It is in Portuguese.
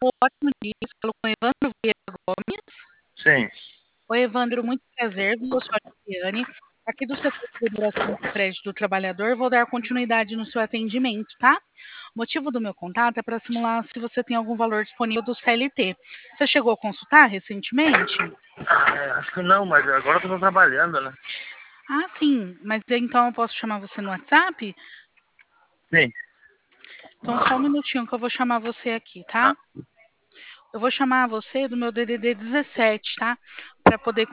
Ótimo dia, falo com Evandro Vieira Gomes. Sim. Oi, Evandro, muito prazer. Eu sou a Cristiane, aqui do setor de liberação do crédito do trabalhador. Vou dar continuidade no seu atendimento, tá? O motivo do meu contato é para simular se você tem algum valor disponível do CLT. Você chegou a consultar recentemente? Acho que não, mas agora eu tô trabalhando, né? Ah, sim, mas então eu posso chamar você no WhatsApp? Sim. Então só um minutinho que eu vou chamar você aqui, tá? Tá. Eu vou chamar você do meu DDD 17, tá? Para poder